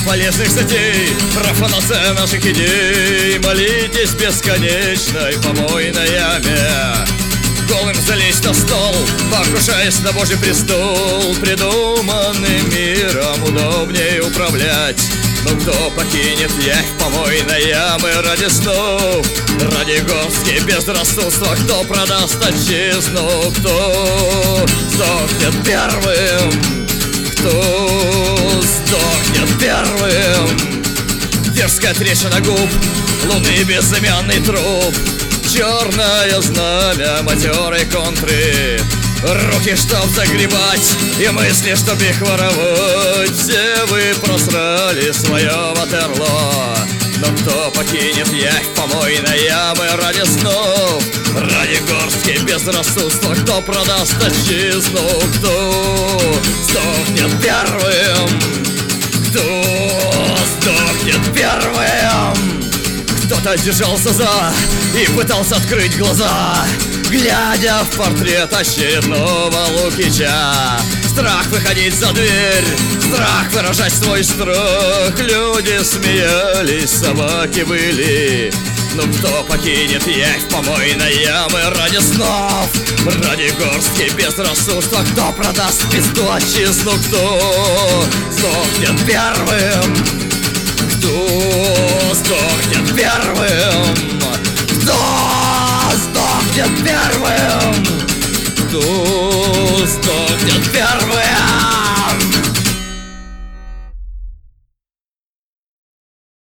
полезных затей, профанация наших идей. Молитесь бесконечной помойной яме. Голым залезть на стол, покушаясь на Божий престол. Придуманным миром удобнее управлять. Но кто покинет явь помойной ямы ради снов, ради горстки безрассудства? Кто продаст отчизну? Кто сдохнет первым? Кто сдохнет первым? Дерзкая трещина губ, луны безымянный труп, черное знамя матерой контры. Руки, чтоб загребать, и мысли, чтоб их воровать. Все вы просрали свое Ватерлоо. Но кто покинет явь помойной ямы ради снов, ради горстки безрассудства? Кто продаст отчизну? Кто сдохнет первым? Кто сдохнет первым? Кто-то держался за и пытался открыть глаза, глядя в портрет очередного Лукича. Страх выходить за дверь, страх выражать свой страх. Люди смеялись, собаки выли. Но кто покинет явь помойной ямы ради снов, ради горстки безрассудства? Кто продаст пизду отчизну? Кто сдохнет первым? Кто сдохнет первым? Кто сдохнет первым? Кто сдохнет первым?